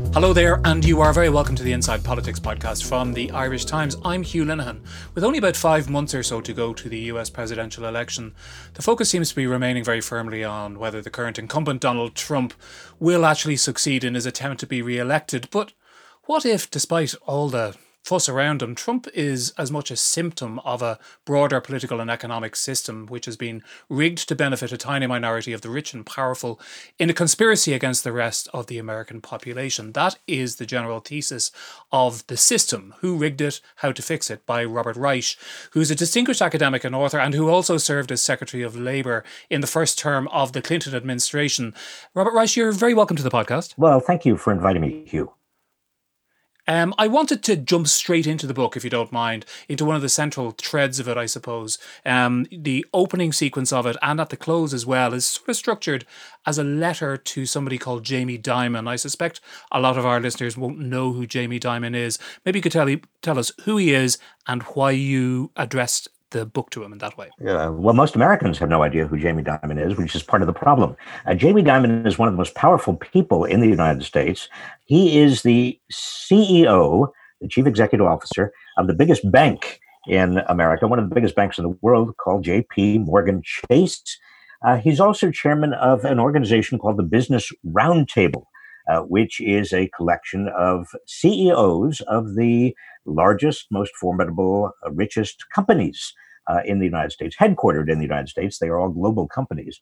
Hello there, and you are very welcome to the Inside Politics podcast from the Irish Times. I'm Hugh Linehan. With only about 5 months or so to go to the US presidential election, the focus seems to be remaining very firmly on whether the current incumbent Donald Trump will actually succeed in his attempt to be re-elected. But what if, despite all the fuss around him, Trump is as much a symptom of a broader political and economic system which has been rigged to benefit a tiny minority of the rich and powerful in a conspiracy against the rest of the American population? That is the general thesis of The System, Who Rigged It, How to Fix It, by Robert Reich, who's a distinguished academic and author and who also served as Secretary of Labour in the first term of the Clinton administration. Robert Reich, you're very welcome to the podcast. Well, thank you for inviting me, Hugh. I wanted to jump straight into the book, if you don't mind, into one of the central threads of it, I suppose. The opening sequence of it, and at the close as well, is sort of structured as a letter to somebody called Jamie Dimon. I suspect a lot of our listeners won't know who Jamie Dimon is. Maybe you could tell us who he is and why you addressed the book to him in that way. Well, most Americans have no idea who Jamie Dimon is, which is part of the problem. Jamie Dimon is one of the most powerful people in the United States. He is the CEO, the chief executive officer of the biggest bank in America, one of the biggest banks in the world, called J.P. Morgan Chase. He's also chairman of an organization called the Business Roundtable, which is a collection of CEOs of the largest, most formidable, richest companies in the United States, headquartered in the United States. They are all global companies.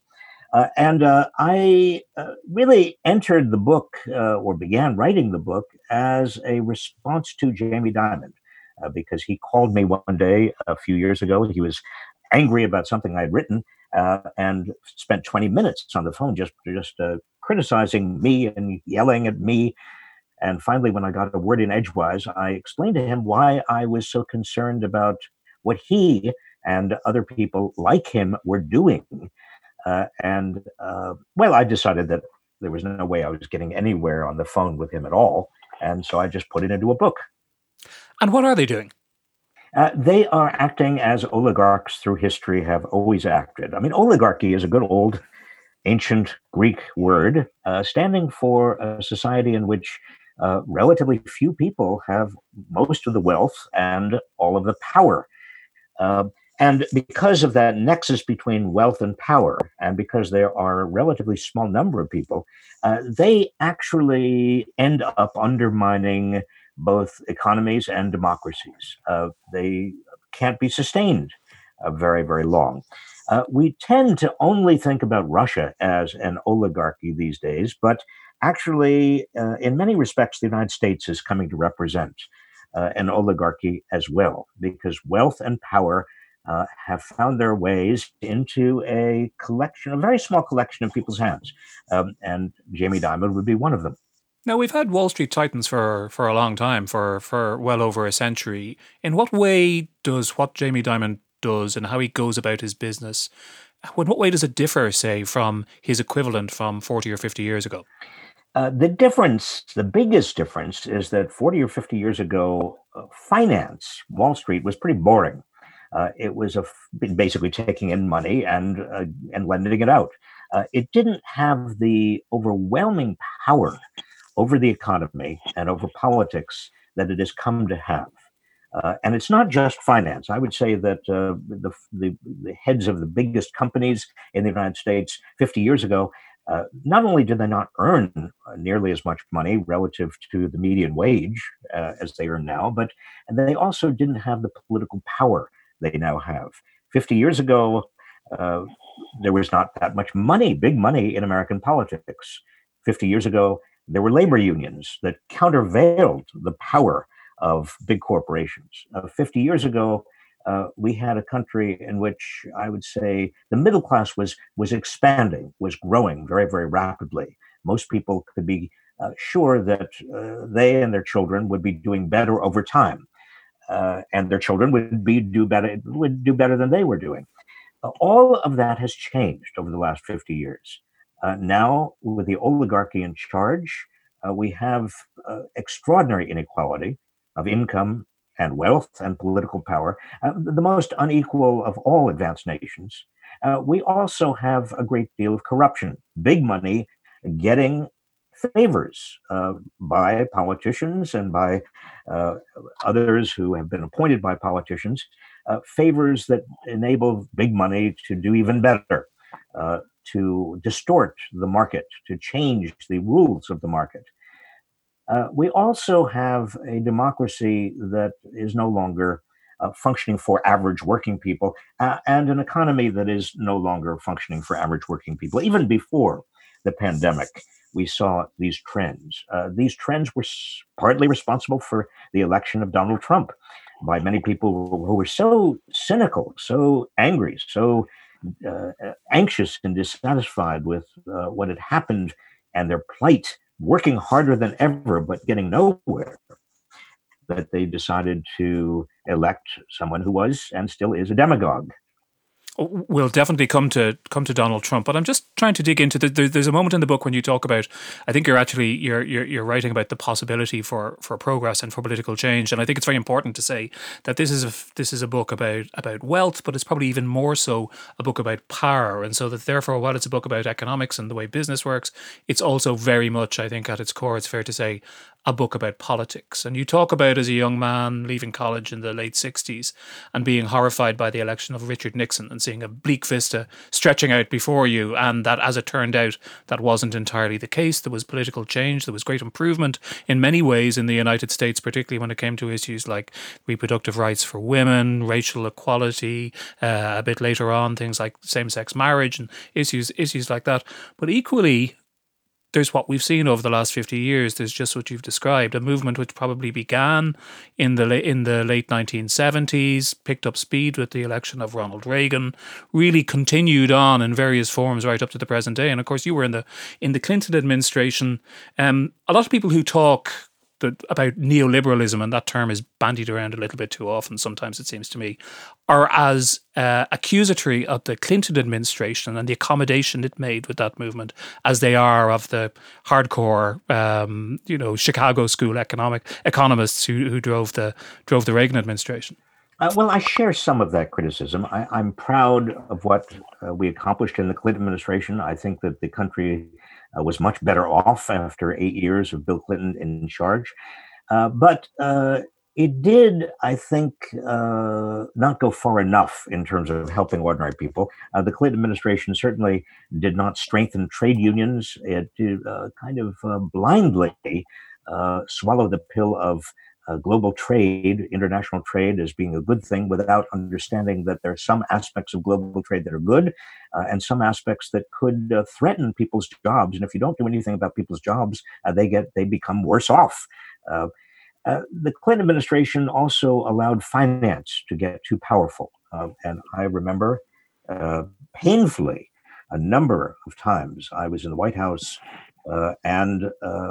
I really entered the book or began writing the book as a response to Jamie Dimon, because he called me one day a few years ago. He was angry about something I'd written and spent 20 minutes on the phone just criticizing me and yelling at me. And finally, when I got a word in edgewise, I explained to him why I was so concerned about what he and other people like him were doing. I decided that there was no way I was getting anywhere on the phone with him at all. And so I just put it into a book. And what are they doing? They are acting as oligarchs through history have always acted. I mean, oligarchy is a good old ancient Greek word standing for a society in which relatively few people have most of the wealth and all of the power. And because of that nexus between wealth and power, and because there are a relatively small number of people, they actually end up undermining both economies and democracies. They can't be sustained very, very long. We tend to only think about Russia as an oligarchy these days, but actually, in many respects, the United States is coming to represent an oligarchy as well, because wealth and power have found their ways into a very small collection of people's hands. And Jamie Dimon would be one of them. Now, we've had Wall Street titans for a long time, for well over a century. In what way does what Jamie Dimon does and how he goes about his business, in what way does it differ, say, from his equivalent from 40 or 50 years ago? The biggest difference is that 40 or 50 years ago, finance, Wall Street, was pretty boring. It was basically taking in money and lending it out. It didn't have the overwhelming power over the economy and over politics that it has come to have. And it's not just finance. I would say that the heads of the biggest companies in the United States 50 years ago, not only did they not earn nearly as much money relative to the median wage as they earn now, but they also didn't have the political power they now have. 50 years ago, there was not that much money, big money in American politics. 50 years ago, there were labor unions that countervailed the power of big corporations. 50 years ago, we had a country in which I would say the middle class was expanding, was growing very, very rapidly. Most people could be sure that they and their children would be doing better over time. And their children would do better than they were doing. All of that has changed over the last 50 years. Now, with the oligarchy in charge, we have extraordinary inequality of income and wealth and political power, the most unequal of all advanced nations. We also have a great deal of corruption, big money getting favors by politicians and by others who have been appointed by politicians, favors that enable big money to do even better, to distort the market, to change the rules of the market. We also have a democracy that is no longer functioning for average working people, and an economy that is no longer functioning for average working people. Even before the pandemic, we saw these trends. These trends were partly responsible for the election of Donald Trump by many people who were so cynical, so angry, so anxious and dissatisfied with what had happened and their plight, working harder than ever, but getting nowhere, that they decided to elect someone who was and still is a demagogue. We'll definitely come to Donald Trump, but I'm just trying to dig into there's a moment in the book when you talk about, I think you're writing about the possibility for progress and for political change, and I think it's very important to say that this is a book about wealth, but it's probably even more so a book about power, and so that therefore, while it's a book about economics and the way business works, it's also very much, I think, at its core, it's fair to say, a book about politics. And you talk about, as a young man leaving college in the late 60s and being horrified by the election of Richard Nixon and seeing a bleak vista stretching out before you, and that, as it turned out, that wasn't entirely the case. There was political change, there was great improvement in many ways in the United States, particularly when it came to issues like reproductive rights for women, racial equality, a bit later on, things like same-sex marriage and issues like that. But equally, there's what we've seen over the last 50 years. There's just what you've described, a movement which probably began in the late 1970s, picked up speed with the election of Ronald Reagan, really continued on in various forms right up to the present day. And of course, you were in the Clinton administration. A lot of people who talk about neoliberalism, and that term is bandied around a little bit too often, sometimes it seems to me, are as accusatory of the Clinton administration and the accommodation it made with that movement as they are of the hardcore, Chicago school economists who drove the Reagan administration. Well, I share some of that criticism. I'm proud of what we accomplished in the Clinton administration. I think that the country was much better off after 8 years of Bill Clinton in charge. But it did, I think, not go far enough in terms of helping ordinary people. The Clinton administration certainly did not strengthen trade unions. It did kind of blindly swallow the pill of global trade, international trade, as being a good thing without understanding that there are some aspects of global trade that are good and some aspects that could threaten people's jobs. And if you don't do anything about people's jobs, they become worse off. The Clinton administration also allowed finance to get too powerful. And I remember painfully a number of times I was in the White House and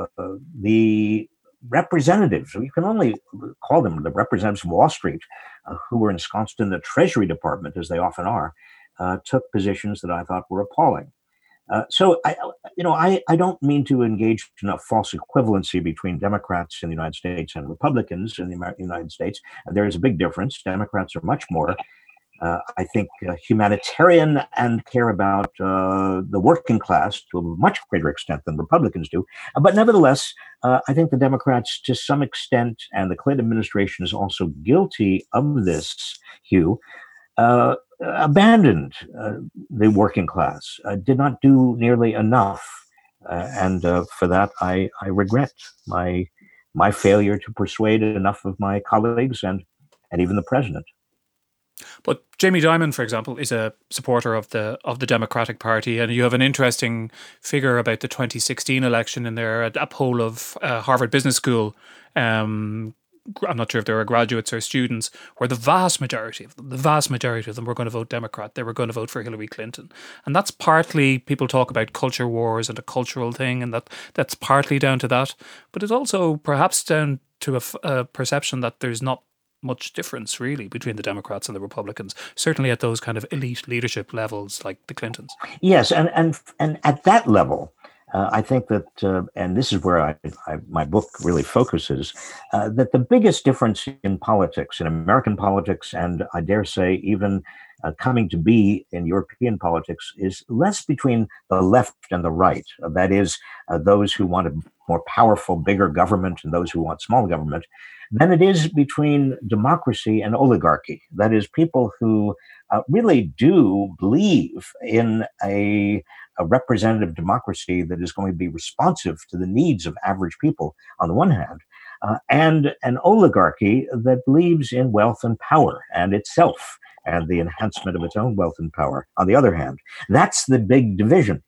the representatives, you can only call them the representatives of Wall Street, who were ensconced in the Treasury Department, as they often are, took positions that I thought were appalling. So I don't mean to engage in a false equivalency between Democrats in the United States and Republicans in the United States. There is a big difference. Democrats are much more, I think, humanitarian and care about the working class to a much greater extent than Republicans do. But nevertheless, I think the Democrats, to some extent, and the Clinton administration is also guilty of this, Hugh, abandoned the working class, did not do nearly enough. And for that, I regret my failure to persuade enough of my colleagues and even the president. But Jamie Dimon, for example, is a supporter of the Democratic Party, and you have an interesting figure about the 2016 election in there, a poll of Harvard Business School. I'm not sure if they were graduates or students, where the vast majority of them were going to vote Democrat. They were going to vote for Hillary Clinton. And that's partly, people talk about culture wars and a cultural thing, and that's partly down to that. But it's also perhaps down to a perception that there's not much difference really between the Democrats and the Republicans, certainly at those kind of elite leadership levels like the Clintons. Yes, and at that level, I think that, and this is where my book really focuses, that the biggest difference in politics, in American politics, and I dare say even coming to be in European politics is less between the left and the right. That is, those who want a more powerful, bigger government and those who want small government, than it is between democracy and oligarchy. That is, people who really do believe in a representative democracy that is going to be responsive to the needs of average people on the one hand, and an oligarchy that believes in wealth and power and itself and the enhancement of its own wealth and power on the other hand. That's the big division.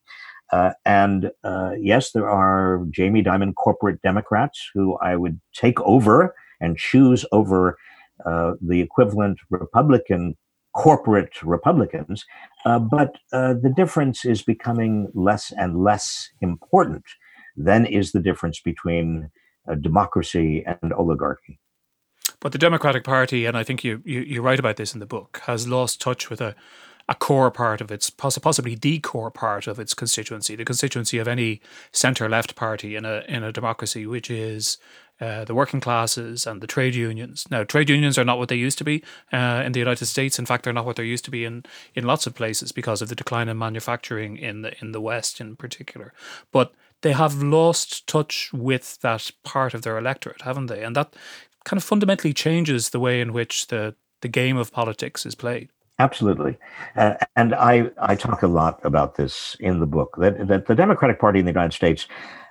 Yes, there are Jamie Dimon corporate Democrats who I would take over and choose over the equivalent Republican corporate Republicans. But the difference is becoming less and less important than is the difference between democracy and oligarchy. But the Democratic Party, and I think you write about this in the book, has lost touch with a core part of its, possibly the core part of its constituency, the constituency of any centre-left party in a democracy, which is the working classes and the trade unions. Now, trade unions are not what they used to be in the United States. In fact, they're not what they used to be in lots of places because of the decline in manufacturing in the West in particular. But they have lost touch with that part of their electorate, haven't they? And that kind of fundamentally changes the way in which the game of politics is played. Absolutely. And I talk a lot about this in the book, that the Democratic Party in the United States,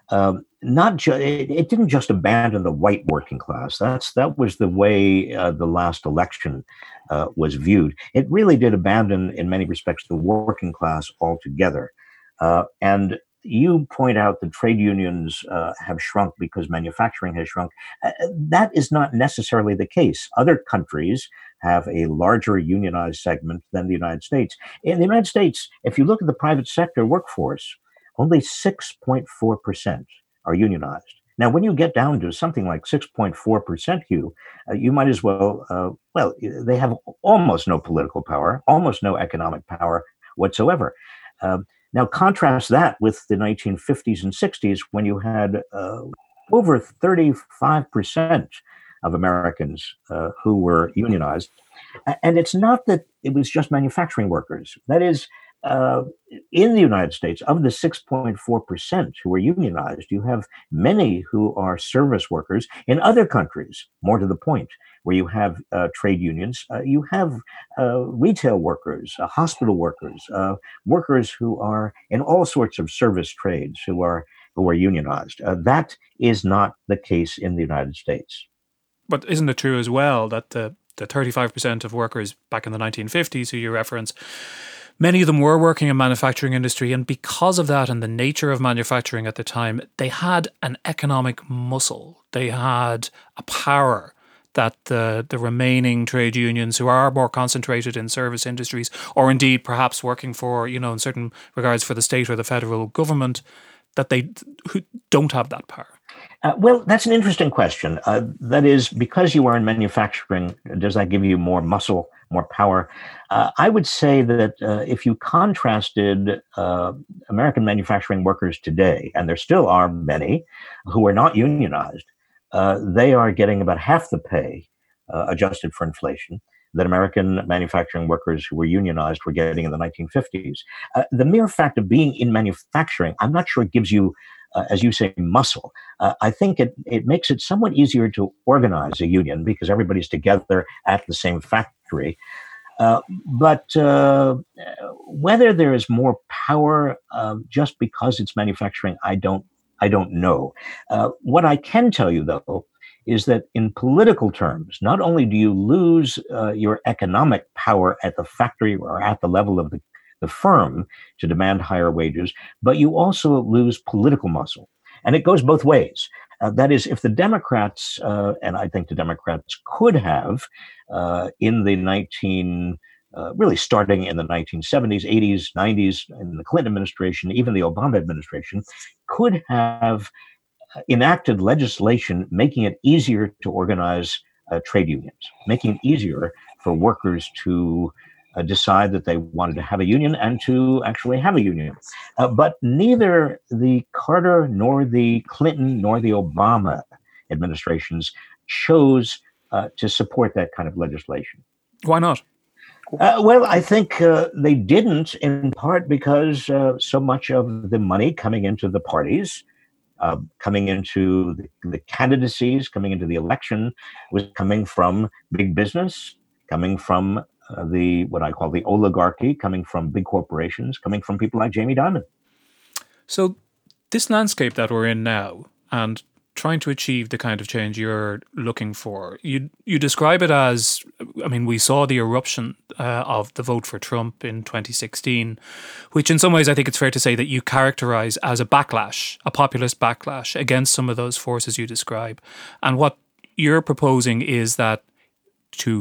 it didn't just abandon the white working class. That was the way the last election was viewed. It really did abandon, in many respects, the working class altogether. And you point out that trade unions have shrunk because manufacturing has shrunk. That is not necessarily the case. Other countries have a larger unionized segment than the United States. In the United States, if you look at the private sector workforce, only 6.4% are unionized. Now, when you get down to something like 6.4%, Hugh, you might as well, they have almost no political power, almost no economic power whatsoever. Now, contrast that with the 1950s and 60s when you had over 35% of Americans who were unionized. And it's not that it was just manufacturing workers. That is, in the United States, of the 6.4% who are unionized, you have many who are service workers. In other countries, more to the point, where you have trade unions, you have retail workers, hospital workers, workers who are in all sorts of service trades who are unionized. That is not the case in the United States. But isn't it true as well that the 35% of workers back in the 1950s who you reference, many of them were working in manufacturing industry, and because of that and the nature of manufacturing at the time, they had an economic muscle. They had a power that the remaining trade unions who are more concentrated in service industries, or indeed perhaps working for, in certain regards for the state or the federal government, that they who don't have that power? Well, that's an interesting question. That is, because you are in manufacturing, does that give you more muscle, more power? I would say that if you contrasted American manufacturing workers today, and there still are many who are not unionized, they are getting about half the pay adjusted for inflation that American manufacturing workers who were unionized were getting in the 1950s. The mere fact of being in manufacturing, I'm not sure it gives you, as you say, muscle. I think it makes it somewhat easier to organize a union because everybody's together at the same factory. But whether there is more power just because it's manufacturing, I don't know. What I can tell you, though, is that in political terms, not only do you lose your economic power at the factory or at the level of the firm to demand higher wages, but you also lose political muscle. And it goes both ways. That is, if the Democrats, and I think the Democrats could have in the really starting in the 1970s, 80s, 90s, in the Clinton administration, even the Obama administration, could have enacted legislation making it easier to organize trade unions, making it easier for workers to decide that they wanted to have a union and to actually have a union. But neither the Carter nor the Clinton nor the Obama administrations chose to support that kind of legislation. Why not? Well, I think they didn't, in part because so much of the money coming into the parties, coming into the candidacies, coming into the election, was coming from big business, coming from the what I call the oligarchy, coming from big corporations, coming from people like Jamie Dimon. So this landscape that we're in now, and trying to achieve the kind of change you're looking for, you describe it as, I mean, we saw the eruption of the vote for Trump in 2016, which in some ways I think it's fair to say that you characterize as a backlash, a populist backlash against some of those forces you describe. And what you're proposing is that to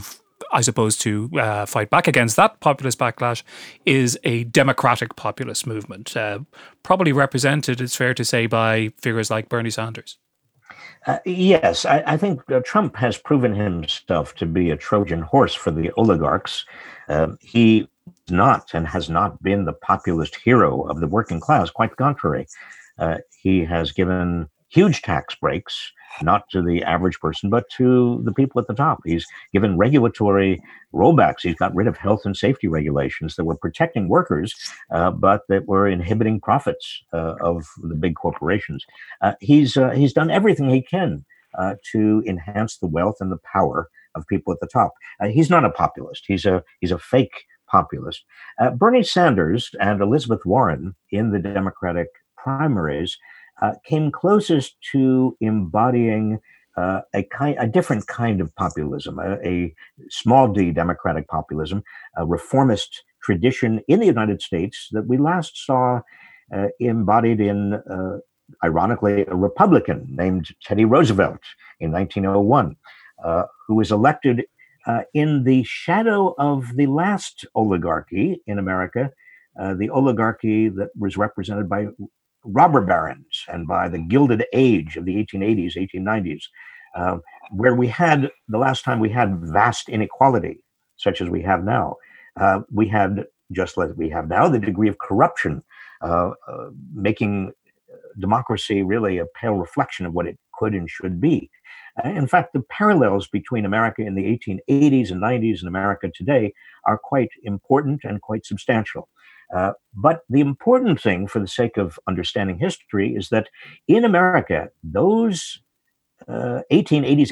fight back against that populist backlash is a democratic populist movement, probably represented, it's fair to say, by figures like Bernie Sanders. Yes, I think Trump has proven himself to be a Trojan horse for the oligarchs. He not and has not been the populist hero of the working class. Quite the contrary. He has given huge tax breaks, not to the average person, but to the people at the top. He's given regulatory rollbacks. He's got rid of health and safety regulations that were protecting workers, but that were inhibiting profits of the big corporations. He's done everything he can to enhance the wealth and the power of people at the top. He's not a populist. He's a fake populist. Bernie Sanders and Elizabeth Warren in the Democratic primaries came closest to embodying a different kind of populism, a small d democratic populism, a reformist tradition in the United States that we last saw embodied in, ironically, a Republican named Teddy Roosevelt in 1901, who was elected in the shadow of the last oligarchy in America, the oligarchy that was represented by robber barons and by the Gilded Age of the 1880s, 1890s, where we had, the last time we had vast inequality, such as we have now. We had, just like we have now, the degree of corruption, making democracy really a pale reflection of what it could and should be. In fact, the parallels between America in the 1880s and 90s and America today are quite important and quite substantial. But the important thing, for the sake of understanding history, is that in America, those 1880s,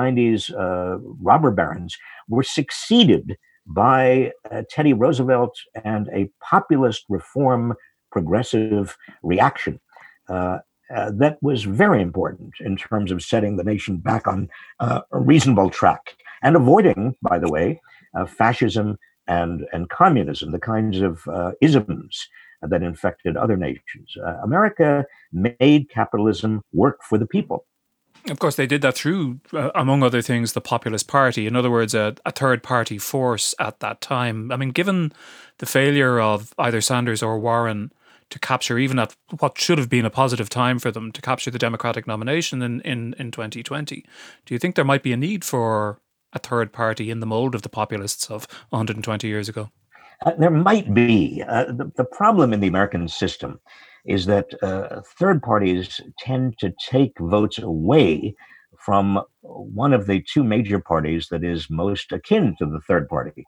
1890s robber barons were succeeded by Teddy Roosevelt and a populist reform progressive reaction that was very important in terms of setting the nation back on a reasonable track and avoiding, by the way, fascism and communism, the kinds of isms that infected other nations. America made capitalism work for the people. Of course, they did that through, among other things, the Populist Party. In other words, a third-party force at that time. I mean, given the failure of either Sanders or Warren to capture, even at what should have been a positive time for them, to capture the Democratic nomination in 2020, do you think there might be a need for a third party in the mold of the populists of 120 years ago? There might be. The problem in the American system is that third parties tend to take votes away from one of the two major parties that is most akin to the third party.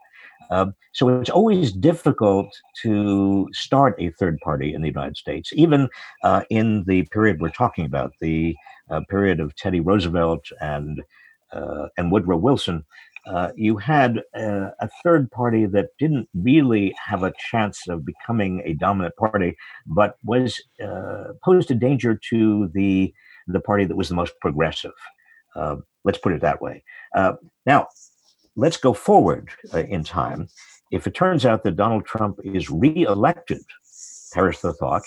So it's always difficult to start a third party in the United States, even in the period we're talking about, the period of Teddy Roosevelt and Woodrow Wilson. You had a third party that didn't really have a chance of becoming a dominant party, but was posed a danger to the party that was the most progressive. Let's put it that way. Now, let's go forward in time. If it turns out that Donald Trump is reelected, perish the thought,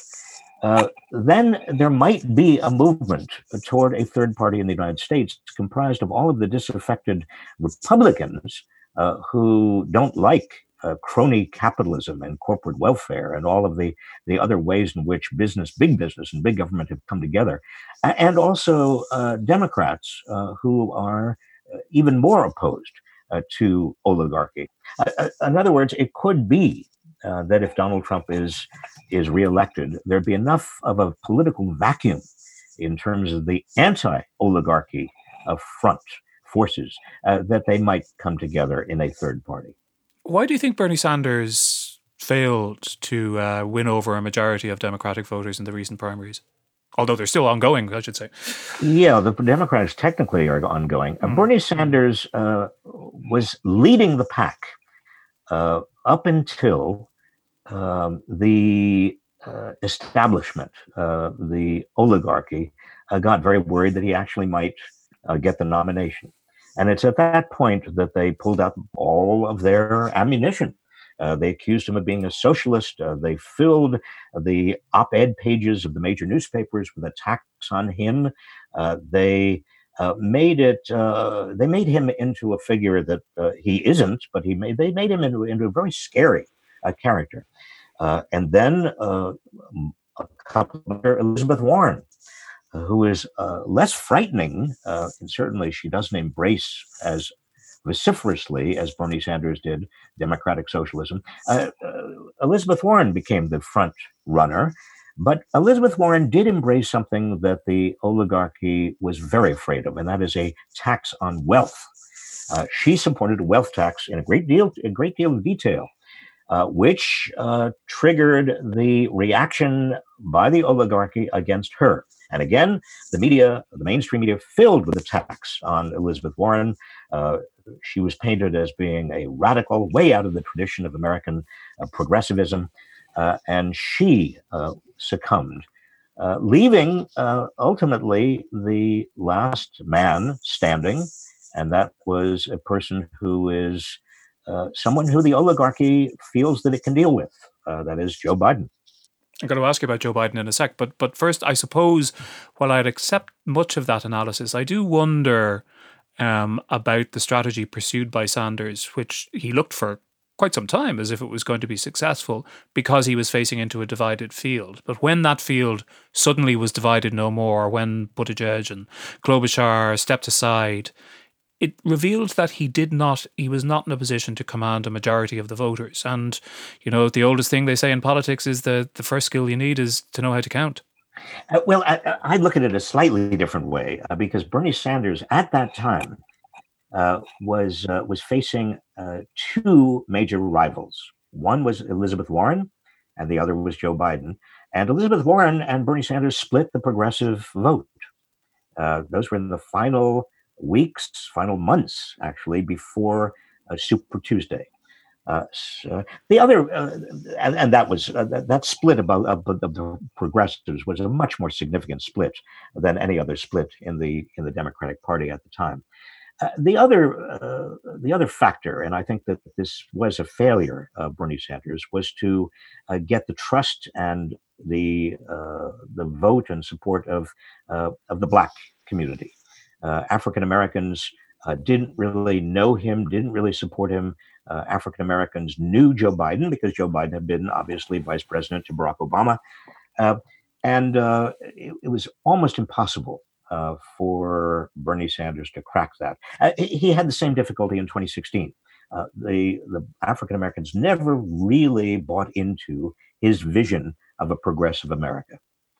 then there might be a movement toward a third party in the United States comprised of all of the disaffected Republicans who don't like crony capitalism and corporate welfare and all of the other ways in which big business and big government have come together, and also Democrats who are even more opposed to oligarchy. In other words, it could be that if Donald Trump is reelected, there'd be enough of a political vacuum in terms of the anti-oligarchy front forces that they might come together in a third party. Why do you think Bernie Sanders failed to win over a majority of Democratic voters in the recent primaries? Although they're still ongoing, I should say. Yeah, the Democrats technically are ongoing. Bernie Sanders was leading the pack up until the establishment, the oligarchy, got very worried that he actually might get the nomination. And it's at that point that they pulled out all of their ammunition. They accused him of being a socialist. They filled the op-ed pages of the major newspapers with attacks on him. They made him into a figure that he isn't, but they made him into a very scary character. And then a couple Elizabeth Warren, who is less frightening, and certainly she doesn't embrace as vociferously as Bernie Sanders did democratic socialism. Elizabeth Warren became the front runner, but Elizabeth Warren did embrace something that the oligarchy was very afraid of, and that is a tax on wealth. She supported a wealth tax in a great deal of detail, which triggered the reaction by the oligarchy against her. And again, the mainstream media, filled with attacks on Elizabeth Warren. She was painted as being a radical, way out of the tradition of American progressivism, and she succumbed, leaving ultimately the last man standing, and that was a person who is someone who the oligarchy feels that it can deal with. That is Joe Biden. I'm going to ask you about Joe Biden in a sec, but first, I suppose, while I'd accept much of that analysis, I do wonder about the strategy pursued by Sanders, which he looked for quite some time as if it was going to be successful because he was facing into a divided field. But when that field suddenly was divided no more, when Buttigieg and Klobuchar stepped aside, it revealed that he was not in a position to command a majority of the voters. And, the oldest thing they say in politics is the first skill you need is to know how to count. Well, I look at it a slightly different way because Bernie Sanders at that time was facing two major rivals. One was Elizabeth Warren, and the other was Joe Biden. And Elizabeth Warren and Bernie Sanders split the progressive vote. Those were in the final months, actually, before Super Tuesday. The other, and that was that split of the progressives was a much more significant split than any other split in the Democratic Party at the time. The other factor, and I think that this was a failure of Bernie Sanders, was to get the trust and the vote and support of the Black community. African Americans didn't really know him, didn't really support him. African Americans knew Joe Biden because Joe Biden had been obviously vice president to Barack Obama. And it was almost impossible for Bernie Sanders to crack that. He had the same difficulty in 2016. The African Americans never really bought into his vision of a progressive America.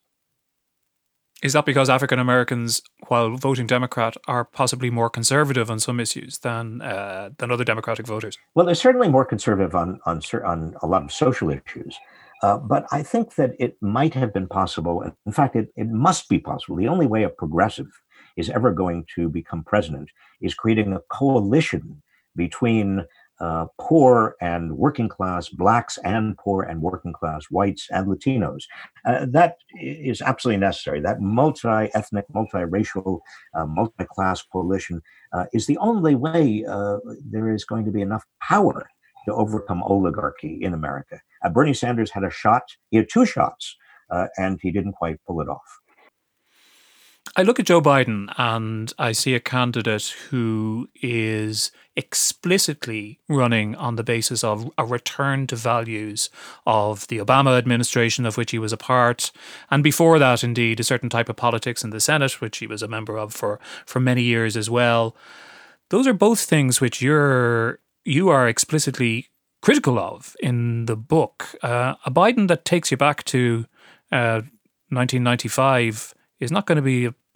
Is that because African Americans, while voting Democrat, are possibly more conservative on some issues than other Democratic voters? Well, they're certainly more conservative on a lot of social issues. But I think that it might have been possible. In fact, it must be possible. The only way a progressive is ever going to become president is creating a coalition between poor and working class Blacks and poor and working class whites and Latinos. That is absolutely necessary. That multi-ethnic, multiracial, multi-class coalition is the only way there is going to be enough power to overcome oligarchy in America. Bernie Sanders had a shot. He had two shots, and he didn't quite pull it off. I look at Joe Biden and I see a candidate who is explicitly running on the basis of a return to values of the Obama administration, of which he was a part, and before that, indeed, a certain type of politics in the Senate, which he was a member of for many years as well. Those are both things which you are explicitly critical of in the book. A Biden that takes you back to 1995 is not going to be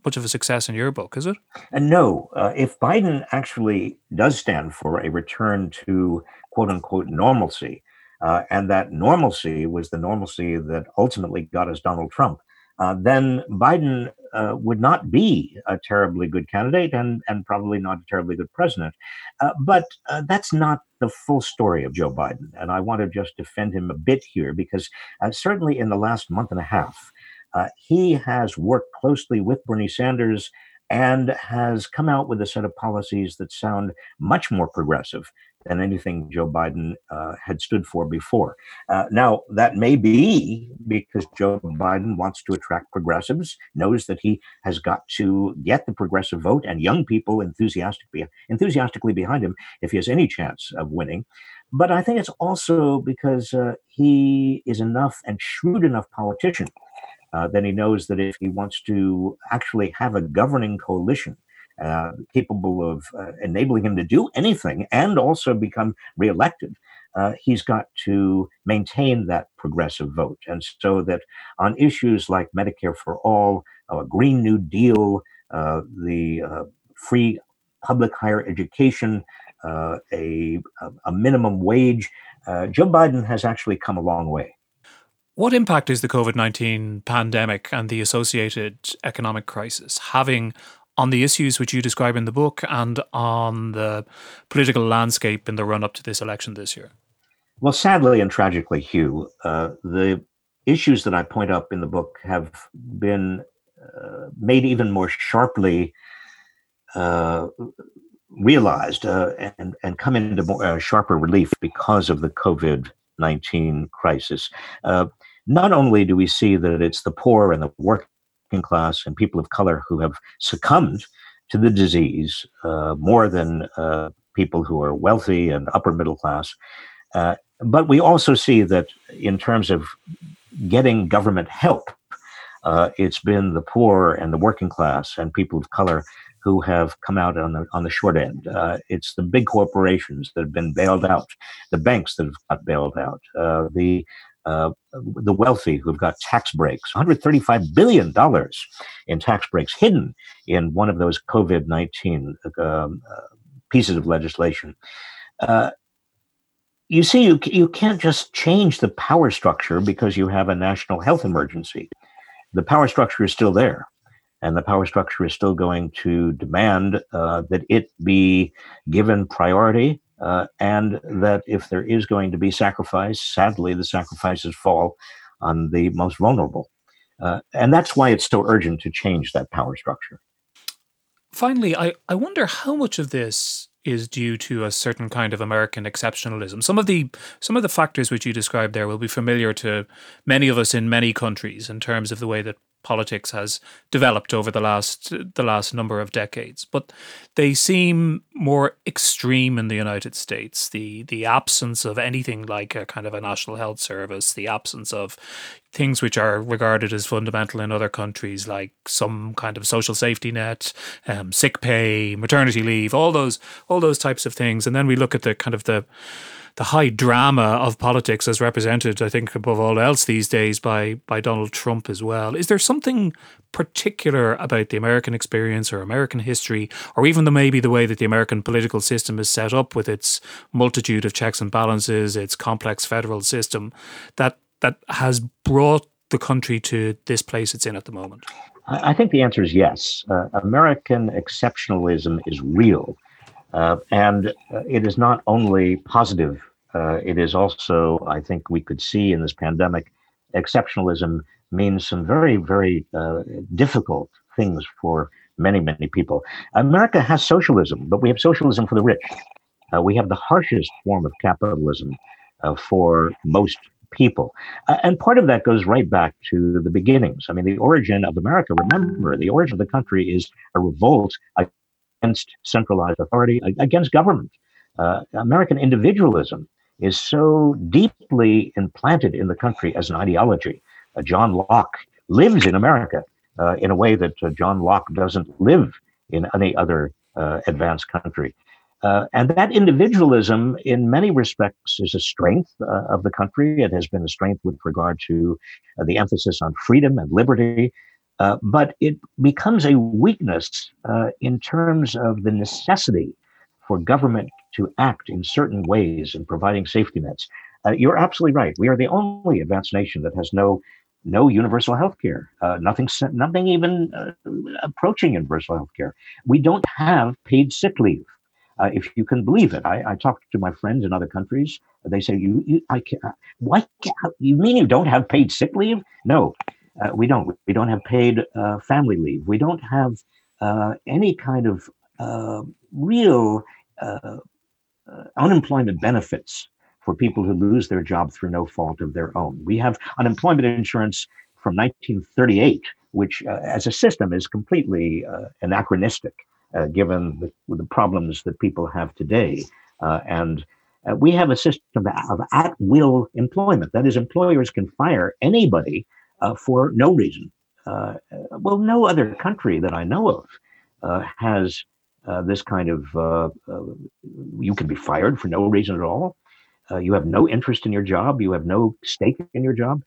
much of a success in your book, is it? And no, if Biden actually does stand for a return to quote unquote normalcy, and that normalcy was the normalcy that ultimately got us Donald Trump, then Biden would not be a terribly good candidate and probably not a terribly good president. But that's not the full story of Joe Biden. And I want to just defend him a bit here because certainly in the last month and a half, he has worked closely with Bernie Sanders and has come out with a set of policies that sound much more progressive than anything Joe Biden had stood for before. Now, that may be because Joe Biden wants to attract progressives, knows that he has got to get the progressive vote and young people enthusiastically behind him if he has any chance of winning. But I think it's also because he is enough and shrewd enough politician then he knows that if he wants to actually have a governing coalition capable of enabling him to do anything and also become reelected, he's got to maintain that progressive vote. And so that on issues like Medicare for all, Green New Deal, the free public higher education, a minimum wage, Joe Biden has actually come a long way. What impact is the COVID-19 pandemic and the associated economic crisis having on the issues which you describe in the book and on the political landscape in the run-up to this election this year? Well, sadly and tragically, Hugh, the issues that I point up in the book have been made even more sharply realized and come into more sharper relief because of the COVID-19 crisis. Not only do we see that it's the poor and the working class and people of color who have succumbed to the disease more than people who are wealthy and upper middle class, but we also see that in terms of getting government help, it's been the poor and the working class and people of color who have come out on the short end. It's the big corporations that have been bailed out, the banks that have got bailed out, the wealthy who've got tax breaks, $135 billion in tax breaks hidden in one of those COVID-19 pieces of legislation. You see, you can't just change the power structure because you have a national health emergency. The power structure is still there. And the power structure is still going to demand that it be given priority and that if there is going to be sacrifice, sadly, the sacrifices fall on the most vulnerable. And that's why it's so urgent to change that power structure. Finally, I wonder how much of this is due to a certain kind of American exceptionalism. Some of the factors which you described there will be familiar to many of us in many countries in terms of the way that politics has developed over the last number of decades, but they seem more extreme in the United States. The absence of anything like a kind of a national health service, the absence of things which are regarded as fundamental in other countries, like some kind of social safety net, sick pay, maternity leave, all those types of things. And then we look at the kind of the high drama of politics as represented, I think, above all else these days by Donald Trump as well. Is there something particular about the American experience or American history, or even maybe the way that the American political system is set up with its multitude of checks and balances, its complex federal system, that has brought the country to this place it's in at the moment? I think the answer is yes. American exceptionalism is real. And it is not only positive, it is also, I think we could see in this pandemic, exceptionalism means some very, very difficult things for many, many people. America has socialism, but we have socialism for the rich. We have the harshest form of capitalism for most people. And part of that goes right back to the beginnings. I mean, the origin of America, remember, the origin of the country is a revolt against centralized authority, against government. American individualism is so deeply implanted in the country as an ideology. John Locke lives in America in a way that John Locke doesn't live in any other advanced country. And that individualism, in many respects, is a strength of the country. It has been a strength with regard to the emphasis on freedom and liberty. But it becomes a weakness in terms of the necessity for government to act in certain ways in providing safety nets. You're absolutely right. We are the only advanced nation that has no universal health care, nothing even approaching universal health care. We don't have paid sick leave. If you can believe it, I talk to my friends in other countries. They say, I can't, why? You mean you don't have paid sick leave? No, we don't. We don't have paid family leave. We don't have any kind of real unemployment benefits for people who lose their job through no fault of their own. We have unemployment insurance from 1938, which as a system is completely anachronistic given the problems that people have today. And we have a system of at-will employment. That is, employers can fire anybody for no reason. Well, no other country that I know of has this kind of, you can be fired for no reason at all. You have no interest in your job. You have no stake in your job.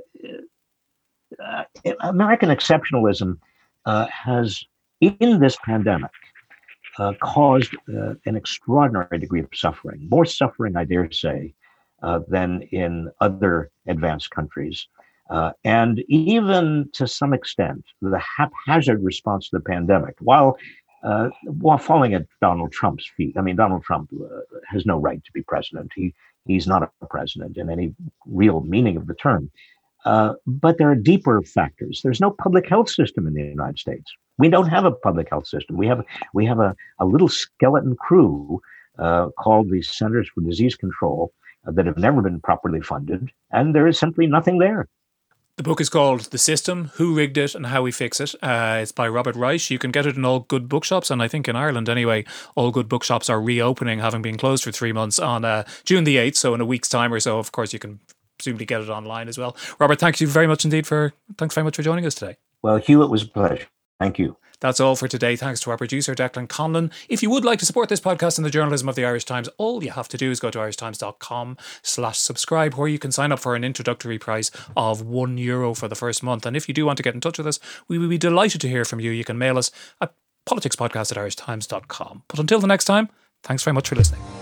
American exceptionalism has, in this pandemic, caused an extraordinary degree of suffering, more suffering, I dare say, than in other advanced countries. And even to some extent, the haphazard response to the pandemic, while falling at Donald Trump's feet. I mean, Donald Trump has no right to be president. He's not a president in any real meaning of the term. But there are deeper factors. There's no public health system in the United States. We don't have a public health system. We have a little skeleton crew called the Centers for Disease Control that have never been properly funded, and there is simply nothing there. The book is called The System, Who Rigged It and How We Fix It. It's by Robert Reich. You can get it in all good bookshops, and I think in Ireland anyway, all good bookshops are reopening, having been closed for 3 months on June the 8th, so in a week's time or so. Of course, you can presumably get it online as well. Robert, thanks very much for joining us today. Well, Hugh, it was a pleasure. Thank you. That's all for today. Thanks to our producer, Declan Conlon. If you would like to support this podcast and the journalism of the Irish Times, all you have to do is go to irishtimes.com/subscribe, where you can sign up for an introductory price of €1 for the first month. And if you do want to get in touch with us, we would be delighted to hear from you. You can mail us at politicspodcast@irishtimes.com. But until the next time, thanks very much for listening.